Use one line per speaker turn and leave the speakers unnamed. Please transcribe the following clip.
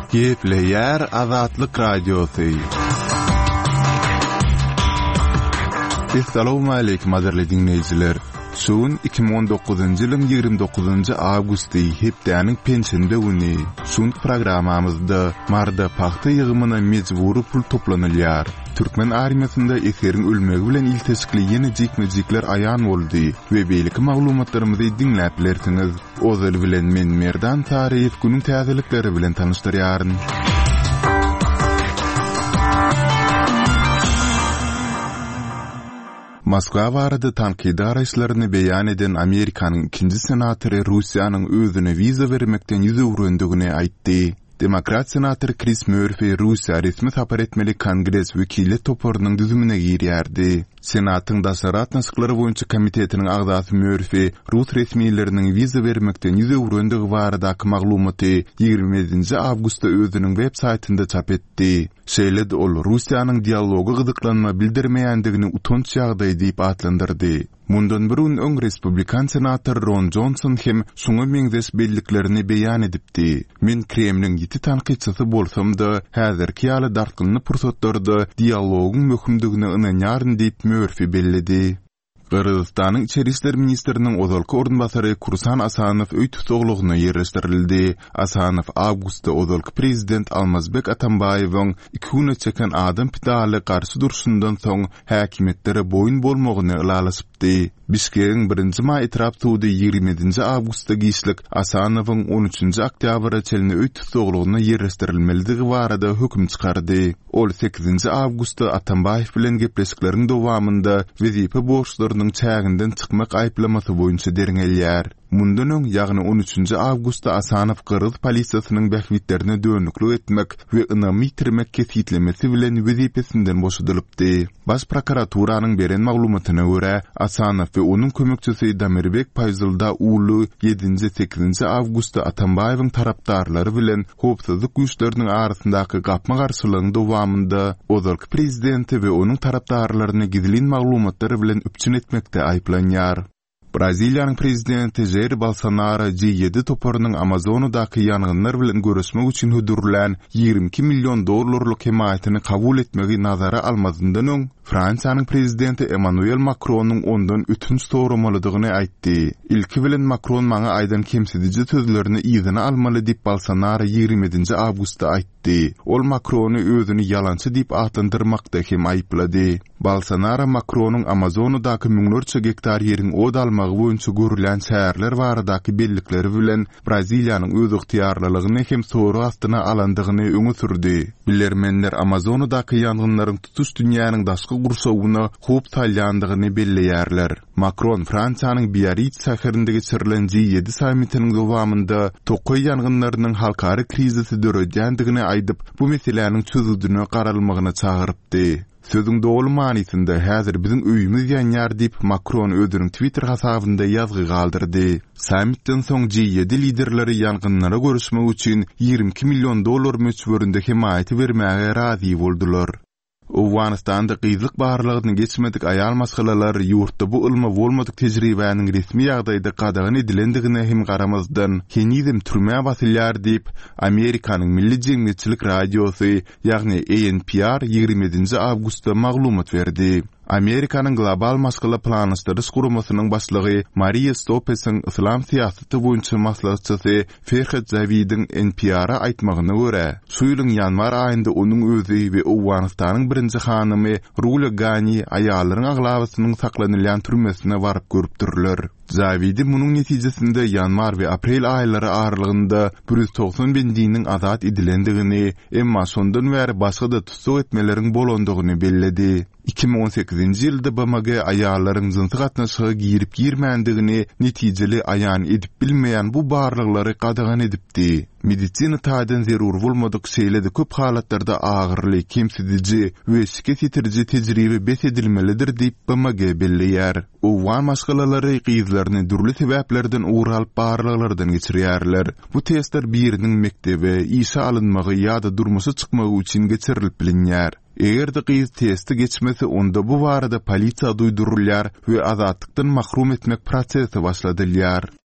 Gepleyer Azatlyk Radiosu. Assalamu alaykum azizli dinleyijiler. Şuun 2019-njy ýylyň 29-njy awgusty hepdäniň pensiýende güni. Şuň programamyzda marda paxta ýygymyna mejburi pul toplanylýar. Türkmen armiýasynda eseriň ölmegi bilen ilteşikli ýene jikmejikler aýan boldy we beýleki maglumatlarymyzy dinläp bilersiňiz. Ozal bilen men Merdan Taryýew günüň täzelikleri bilen tanışdyrýaryn. Moskwa barada tanqidi araçlaryny beýan eden Amerikanyň ikinji senatory Russiýanyň özüne wiza bermekden ýüz öwrendigini aýtdy. Demokrat senator Chris Murphy Russiýa resmi tapar etmeli Kongres wekili toporunyň düzümine girýärdi. Senatyň daşarat nasıklary boýunça komitetiniň agzasy Murphy Rus resmiýetleriniň wiza bermekden ýüz öwrendigi baradaky maglumaty 20 awgustda özüniň web saytynda çap etdi. Şeýle ol Russiýanyň dialogy gyzyklanma bildirmeýändigini utanç ýagdaý diýip atlandyrdy. Mundan birun öň Respublikan senator Ron Johnson hem şuňa meňzeş belliklerini beýan edipdi. Men Kremliň ýiti tanqidçisi bolsam-da, häzirki ýaly dartgynly pursatlarda dialogyň möhümdigine ynanýaryn diýip Murphy bellidi. Qırgızstanyň içeri işler ministriniň ozalky ornbasary Kursan Asanow öý tutuglygyna ýerleşdirildi. Asanow awgustda ozalky prezident Almazbek Atambaýewiň 2 güne çeken adam pitaly garşy duruşundan soň häkimetlere boyun bolmagyny ýalaşypdy. Bişkekiň 1-nji may etrap tudy 20 awgustda giýişlik Asanowyň 13 oktýabra çelini öý tutuglygyna ýerleşdirilmeligi barada höküm çykardy. Ol 8 awgustda Atambaýew bilen gepleşikleriň dowamynda wezipe borçlarynyň çäginden çykmak aýplamasy boýunça derňelýär. Mundan öň ýagny 13 awgustda Asanow Qırgız polisiýasynyň bähwitlerine dönüklik etmek we ynamy ýitirmek kesitlemesi bilen wezipesinden boşadylypdy. Baş prokuraturynyň beren maglumatyna görä, Asanow we onuň kömekçisi Damirbek Paýzylda uly 7-8 awgustda Atambaýewiň tarapdarlary bilen howpsuzlyk güýçleriniň arasyndaky gapma garşylygyň dowamynda ozalky prezidenti we onuň tarapdarlaryny gizlin maglumatlary bilen üpçün etmekde aýplanýar. Braziliýanyň prezidenti Jair Bolsonaro G7 toporunyň Amazonadaky ýangynlar bilen görüşmek üçin hödürlen $22 milyon hemaýatyny kabul etmegi nazara almazyndan öň Fransiýanyň prezidenti Emmanuel Macronyň ondan ötünç soramalydygyny aýtdy. Ilki bilen Macron maňa aýdan kemsedici sözlerini ýygyna almaly diýip Bolsonaro 20 awgustda aýtdy. Ol Macrony özüni ýalançy diýip atlandyrmakda hem aýplady. Bolsonaro Macronyň Amazonadaky müňlerçe hektar ýeriň od almagy boýunça görülen şäherler baradaky bellikleri bilen Braziliýanyň öz ygtyýarlylygyny hem soru astyna alandygyny öňe sürdi. Bilermenler Amazonadaky ýangynlaryň tutuş dünýäniň daşky gurşawyna hop talýandygyny belleýärler. Macron Fransiýanyň Biarritz şäherinde geçirilen G7 sammitiniň dowamynda tokoy ýangynlarynyň halkary krizisi döredýändigini aýdyp, bu meseleniň çözüldüğüne garalmagyna çagyrypdy. Sözüň dogry manysynda häzir biziň öýümiz ýanýar diýip Macron özüniň Twitter hasabynda ýazgy galdyrdy. Sammitden soň G7 liderleri ýangynlara görüşmek üçin $22 milyon möçberinde hemaýaty bermäge razy boldular. Owganistanda gyzlyk barlygyny geçmedik aýal masalalar ýurtda bu ylmy bolmadyk tejribäniň resmi ýagdaýda gadagyn edilendigine hem garamazdan kenizm türme basylýar diýip Amerikanyň Milli Jemgyýetçilik Radiosy ýagny NPR 20 awgustda maglumat berdi. Amerikanyň global maskala planlaşdyrys guramasynyň başlygy Maria Stopes'in islam siýasaty boýunça maslahatçysy Ferhat Zavidiň NPR-a aýtmagyna görä, şu ýylyň ýanwar aýynda onuň özü we Owganistanyň birinji hanymy Rula Gani aýallaryň aglawasynyň saklanylýan türmesine baryp görüpdirler. Zavidi munyň netijesinde ýanwar we aprel aýlary aralygynda 190 bin diniň azat edilendigini, emma şondan bäri başga da tutuk etmeleriň bolandygyny belledi. 2018 ýylda BMG aýallaryň jynsy gatnaşyga girip girmändigini netijeli aýan edip bilmeýän bu barlyklary gadagan edipdi. Medisina taýdan zerur bolmadyk şeýlede köp halatlarda agyrly, kemsedici we şikayet etirici tejribe bes edilmelidir diýip BMG belleýär. Owgan maşgalalary gyzlaryny durly sebäplerden uğralyp barlyklardan geçirýärler. Bu testler biriniň mektebe işe alınmagy ýa-da durmusy çykmagy üçin geçirilip bilinýär. Eger de gyz testi geçmesi onda bu barada polisiýa duýdurulýar we azatlıkdan mahrum etmek prosesi başladylýar.